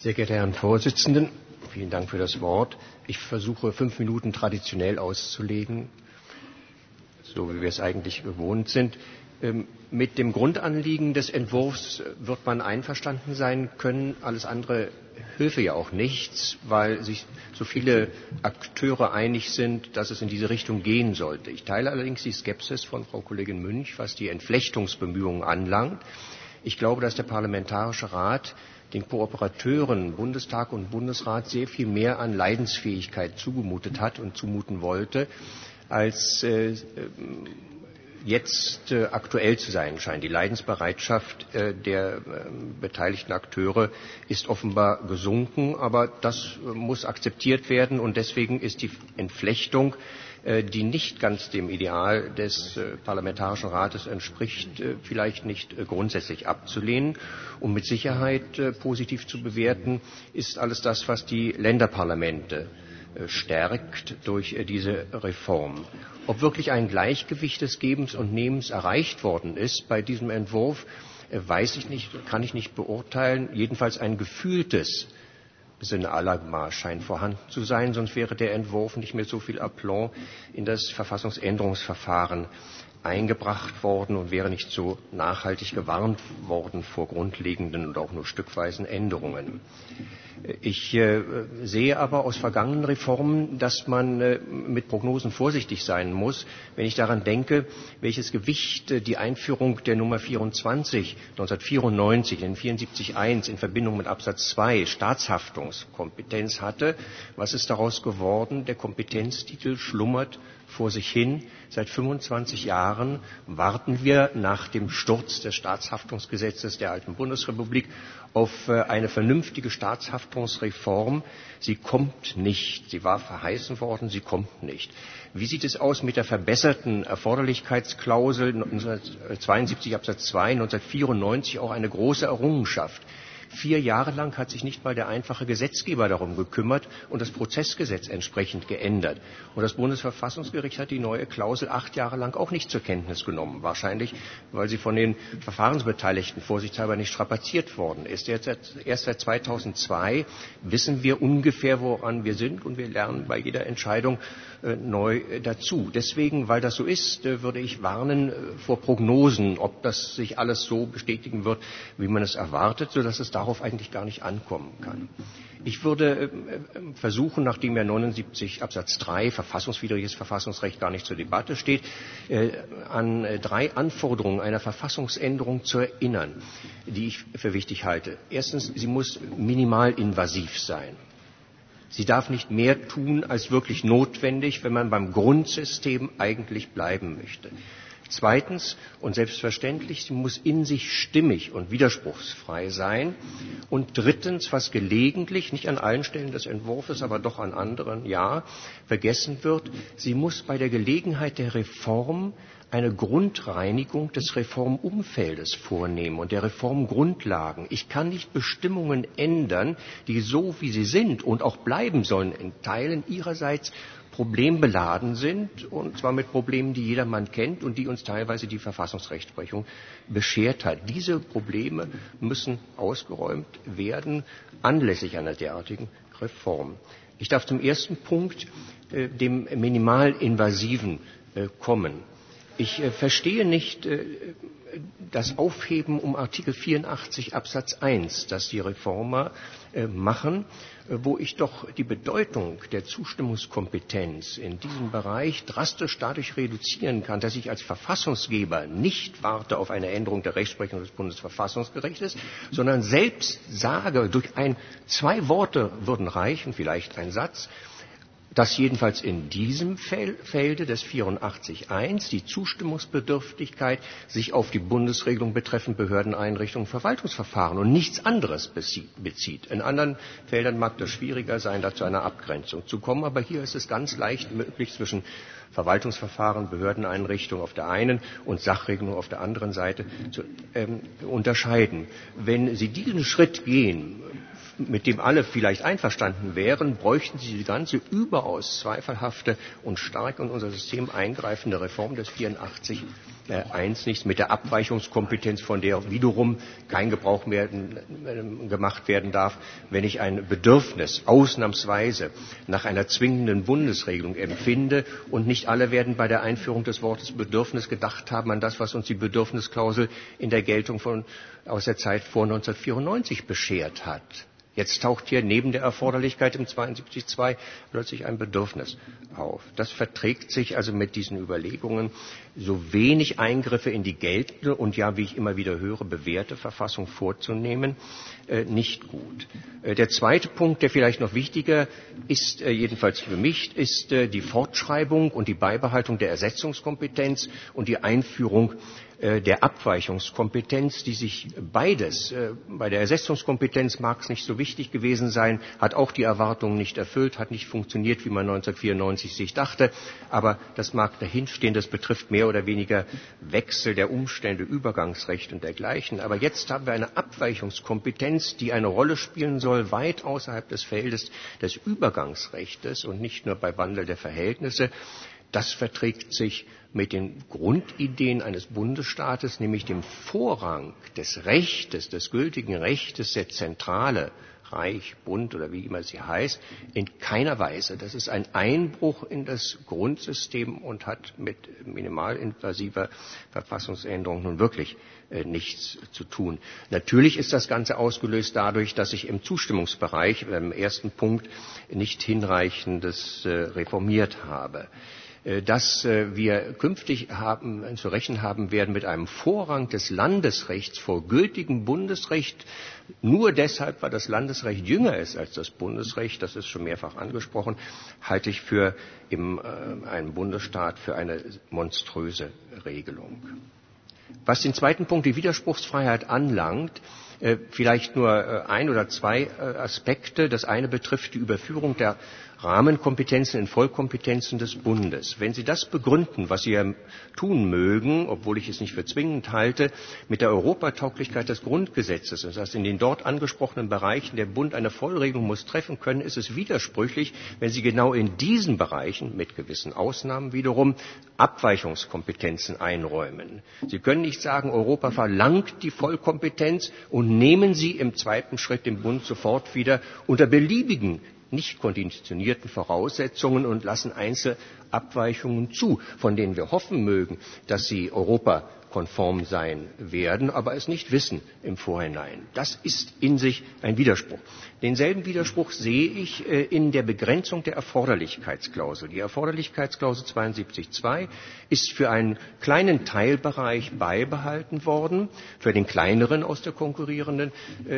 Sehr geehrter Herr Vorsitzender, vielen Dank für das Wort. Ich versuche 5 Minuten traditionell auszulegen, so wie wir es eigentlich gewohnt sind. Mit dem Grundanliegen des Entwurfs wird man einverstanden sein können. Alles andere hilfe ja auch nichts, weil sich so viele Akteure einig sind, dass es in diese Richtung gehen sollte. Ich teile allerdings die Skepsis von Frau Kollegin Münch, was die Entflechtungsbemühungen anlangt. Ich glaube, dass der Parlamentarische Rat den Kooperateuren Bundestag und Bundesrat sehr viel mehr an Leidensfähigkeit zugemutet hat und zumuten wollte, als jetzt aktuell zu sein scheint. Die Leidensbereitschaft der beteiligten Akteure ist offenbar gesunken, aber das muss akzeptiert werden und deswegen ist die Entflechtung, die nicht ganz dem Ideal des Parlamentarischen Rates entspricht, vielleicht nicht grundsätzlich abzulehnen. Und mit Sicherheit positiv zu bewerten ist alles das, was die Länderparlamente stärkt durch diese Reform. Ob wirklich ein Gleichgewicht des Gebens und Nehmens erreicht worden ist bei diesem Entwurf, weiß ich nicht, kann ich nicht beurteilen. Jedenfalls ein gefühltes Sinn aller scheint vorhanden zu sein, sonst wäre der Entwurf nicht mit so viel Aplomb in das Verfassungsänderungsverfahren eingebracht worden und wäre nicht so nachhaltig gewarnt worden vor grundlegenden und auch nur stückweisen Änderungen. Ich sehe aber aus vergangenen Reformen, dass man mit Prognosen vorsichtig sein muss, wenn ich daran denke, welches Gewicht die Einführung der Nummer 24 1994 in 74.1 in Verbindung mit Absatz 2 Staatshaftungskompetenz hatte. Was ist daraus geworden? Der Kompetenztitel schlummert vor sich hin. Seit 25 Jahren warten wir nach dem Sturz des Staatshaftungsgesetzes der alten Bundesrepublik auf eine vernünftige Staatshaftungsreform. Sie kommt nicht. Sie war verheißen worden, sie kommt nicht. Wie sieht es aus mit der verbesserten Erforderlichkeitsklausel 1972 Absatz 2, 1994 auch eine große Errungenschaft? 4 Jahre lang hat sich nicht mal der einfache Gesetzgeber darum gekümmert und das Prozessgesetz entsprechend geändert. Und das Bundesverfassungsgericht hat die neue Klausel 8 Jahre lang auch nicht zur Kenntnis genommen. Wahrscheinlich, weil sie von den Verfahrensbeteiligten vorsichtshalber nicht strapaziert worden ist. Erst seit 2002 wissen wir ungefähr, woran wir sind und wir lernen bei jeder Entscheidung neu dazu. Deswegen, weil das so ist, würde ich warnen vor Prognosen, ob das sich alles so bestätigen wird, wie man es erwartet, sodass es darauf eigentlich gar nicht ankommen kann. Ich würde versuchen, nachdem ja 79 Absatz 3 verfassungswidriges Verfassungsrecht gar nicht zur Debatte steht, an 3 Anforderungen einer Verfassungsänderung zu erinnern, die ich für wichtig halte. Erstens, sie muss minimalinvasiv sein. Sie darf nicht mehr tun, als wirklich notwendig, wenn man beim Grundsystem eigentlich bleiben möchte. Zweitens und selbstverständlich, sie muss in sich stimmig und widerspruchsfrei sein. Und drittens, was gelegentlich, nicht an allen Stellen des Entwurfs, aber doch an anderen, ja, vergessen wird, sie muss bei der Gelegenheit der Reform eine Grundreinigung des Reformumfeldes vornehmen und der Reformgrundlagen. Ich kann nicht Bestimmungen ändern, die so wie sie sind und auch bleiben sollen, in Teilen ihrerseits problembeladen sind, und zwar mit Problemen, die jedermann kennt und die uns teilweise die Verfassungsrechtsprechung beschert hat. Diese Probleme müssen ausgeräumt werden, anlässlich einer derartigen Reform. Ich darf zum ersten Punkt, dem Minimalinvasiven, kommen. Ich verstehe nicht das Aufheben um Artikel 84 Absatz 1, das die Reformer machen, wo ich doch die Bedeutung der Zustimmungskompetenz in diesem Bereich drastisch dadurch reduzieren kann, dass ich als Verfassungsgeber nicht warte auf eine Änderung der Rechtsprechung des Bundesverfassungsgerichtes, sondern selbst sage, durch 2 Worte würden reichen, vielleicht ein Satz, dass jedenfalls in diesem Felde des 84.1 die Zustimmungsbedürftigkeit sich auf die Bundesregelung betreffend Behördeneinrichtungen und Verwaltungsverfahren und nichts anderes bezieht. In anderen Feldern mag das schwieriger sein, da zu einer Abgrenzung zu kommen, aber hier ist es ganz leicht möglich, zwischen Verwaltungsverfahren, Behördeneinrichtungen auf der einen und Sachregelung auf der anderen Seite zu unterscheiden. Wenn Sie diesen Schritt gehen, mit dem alle vielleicht einverstanden wären, bräuchten Sie die ganze überaus zweifelhafte und stark in unser System eingreifende Reform des 84 eins nichts mit der Abweichungskompetenz, von der wiederum kein Gebrauch gemacht werden darf, wenn ich ein Bedürfnis ausnahmsweise nach einer zwingenden Bundesregelung empfinde, und nicht alle werden bei der Einführung des Wortes Bedürfnis gedacht haben an das, was uns die Bedürfnisklausel in der Geltung aus der Zeit vor 1994 beschert hat. Jetzt taucht hier neben der Erforderlichkeit im 72.2 plötzlich ein Bedürfnis auf. Das verträgt sich also mit diesen Überlegungen, so wenig Eingriffe in die geltende und ja, wie ich immer wieder höre, bewährte Verfassung vorzunehmen, nicht gut. Der zweite Punkt, der vielleicht noch wichtiger ist, jedenfalls für mich, ist die Fortschreibung und die Beibehaltung der Ersetzungskompetenz und die Einführung der Abweichungskompetenz, die sich beides, bei der Ersetzungskompetenz mag es nicht so wichtig gewesen sein, hat auch die Erwartungen nicht erfüllt, hat nicht funktioniert, wie man 1994 sich dachte, aber das mag dahinstehen, das betrifft mehr oder weniger Wechsel der Umstände, Übergangsrecht und dergleichen. Aber jetzt haben wir eine Abweichungskompetenz, die eine Rolle spielen soll, weit außerhalb des Feldes des Übergangsrechtes und nicht nur bei Wandel der Verhältnisse. Das verträgt sich mit den Grundideen eines Bundesstaates, nämlich dem Vorrang des Rechtes, des gültigen Rechtes, der Zentrale, Reich, Bund oder wie immer sie heißt, in keiner Weise. Das ist ein Einbruch in das Grundsystem und hat mit minimalinvasiver Verfassungsänderung nun wirklich nichts zu tun. Natürlich ist das Ganze ausgelöst dadurch, dass ich im Zustimmungsbereich, im ersten Punkt, nicht hinreichendes reformiert habe. Dass wir künftig zu rechnen haben werden mit einem Vorrang des Landesrechts vor gültigem Bundesrecht, nur deshalb, weil das Landesrecht jünger ist als das Bundesrecht, das ist schon mehrfach angesprochen, halte ich für einen Bundesstaat für eine monströse Regelung. Was den zweiten Punkt, die Widerspruchsfreiheit, anlangt, vielleicht nur ein oder zwei Aspekte. Das eine betrifft die Überführung der Rahmenkompetenzen in Vollkompetenzen des Bundes. Wenn Sie das begründen, was Sie ja tun mögen, obwohl ich es nicht für zwingend halte, mit der Europatauglichkeit des Grundgesetzes, das heißt, in den dort angesprochenen Bereichen der Bund eine Vollregelung muss treffen können, ist es widersprüchlich, wenn Sie genau in diesen Bereichen, mit gewissen Ausnahmen wiederum, Abweichungskompetenzen einräumen. Sie können nicht sagen, Europa verlangt die Vollkompetenz und nehmen Sie im zweiten Schritt den Bund sofort wieder unter beliebigen nicht konditionierten Voraussetzungen und lassen Einzelabweichungen zu, von denen wir hoffen mögen, dass sie europakonform sein werden, aber es nicht wissen im Vorhinein. Das ist in sich ein Widerspruch. Denselben Widerspruch sehe ich in der Begrenzung der Erforderlichkeitsklausel. Die Erforderlichkeitsklausel 72.2 ist für einen kleinen Teilbereich beibehalten worden, für den kleineren aus der konkurrierenden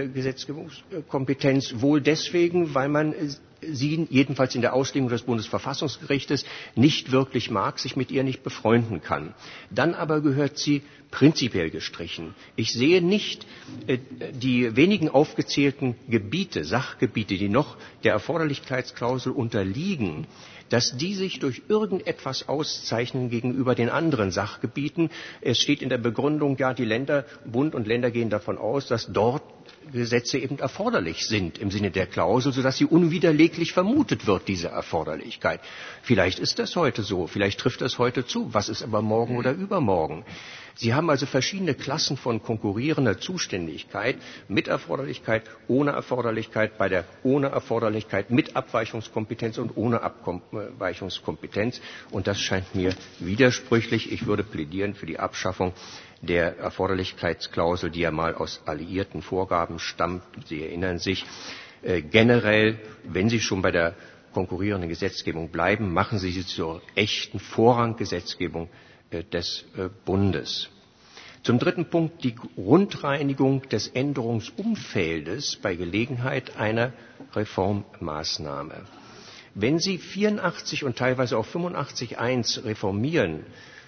Gesetzgebungskompetenz, wohl deswegen, weil man sie, jedenfalls in der Auslegung des Bundesverfassungsgerichtes, nicht wirklich mag, sich mit ihr nicht befreunden kann. Dann aber gehört sie prinzipiell gestrichen. Ich sehe nicht die wenigen aufgezählten Gebiete, Sachgebiete, die noch der Erforderlichkeitsklausel unterliegen, dass die sich durch irgendetwas auszeichnen gegenüber den anderen Sachgebieten. Es steht in der Begründung, ja, die Länder, Bund und Länder gehen davon aus, dass dort Gesetze eben erforderlich sind im Sinne der Klausel, sodass sie unwiderleglich vermutet wird, diese Erforderlichkeit. Vielleicht ist das heute so, vielleicht trifft das heute zu. Was ist aber morgen oder übermorgen? Sie haben also verschiedene Klassen von konkurrierender Zuständigkeit, mit Erforderlichkeit, ohne Erforderlichkeit, bei der ohne Erforderlichkeit, mit Abweichungskompetenz und ohne Abweichungskompetenz. Und das scheint mir widersprüchlich. Ich würde plädieren für die Abschaffung der Erforderlichkeitsklausel, die ja mal aus alliierten Vorgaben stammt. Sie erinnern sich, generell, wenn Sie schon bei der konkurrierenden Gesetzgebung bleiben, machen Sie sie zur echten Vorranggesetzgebung des Bundes. Zum dritten Punkt die Grundreinigung des Änderungsumfeldes bei Gelegenheit einer Reformmaßnahme. Wenn Sie 84 und teilweise auch 85.1 reformieren,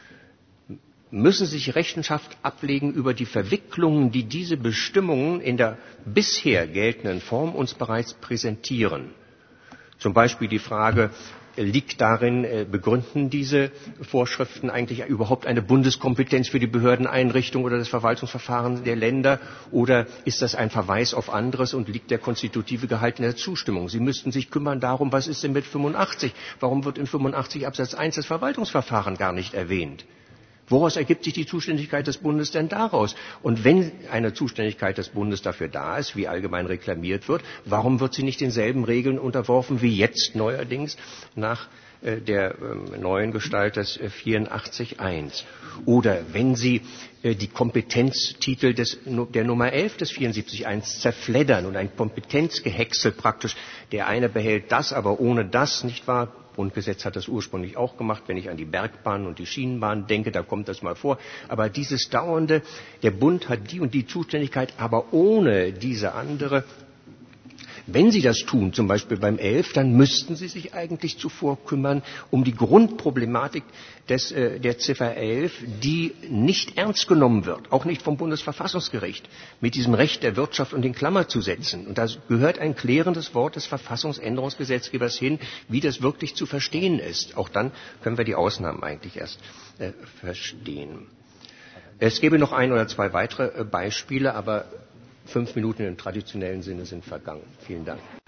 müssen Sie sich Rechenschaft ablegen über die Verwicklungen, die diese Bestimmungen in der bisher geltenden Form uns bereits präsentieren. Zum Beispiel die Frage, liegt darin, begründen diese Vorschriften eigentlich überhaupt eine Bundeskompetenz für die Behördeneinrichtung oder das Verwaltungsverfahren der Länder, oder ist das ein Verweis auf anderes und liegt der konstitutive Gehalt in der Zustimmung? Sie müssten sich kümmern darum, was ist denn mit 85? Warum wird in 85 Absatz 1 das Verwaltungsverfahren gar nicht erwähnt? Woraus ergibt sich die Zuständigkeit des Bundes denn daraus? Und wenn eine Zuständigkeit des Bundes dafür da ist, wie allgemein reklamiert wird, warum wird sie nicht denselben Regeln unterworfen wie jetzt neuerdings nach der neuen Gestalt des 84.1? Oder wenn Sie die Kompetenztitel der Nummer 11 des 74.1 zerfleddern und ein Kompetenzgehäcksel praktisch, der eine behält das, aber ohne das, nicht wahr? Grundgesetz hat das ursprünglich auch gemacht, wenn ich an die Bergbahn und die Schienenbahn denke, da kommt das mal vor. Aber dieses dauernde, der Bund hat die und die Zuständigkeit, aber ohne diese andere. Wenn Sie das tun, zum Beispiel beim 11, dann müssten Sie sich eigentlich zuvor kümmern um die Grundproblematik der Ziffer 11, die nicht ernst genommen wird, auch nicht vom Bundesverfassungsgericht, mit diesem Recht der Wirtschaft und in Klammer zu setzen. Und da gehört ein klärendes Wort des Verfassungsänderungsgesetzgebers hin, wie das wirklich zu verstehen ist. Auch dann können wir die Ausnahmen eigentlich erst verstehen. Es gäbe noch ein oder zwei weitere Beispiele, aber 5 Minuten im traditionellen Sinne sind vergangen. Vielen Dank.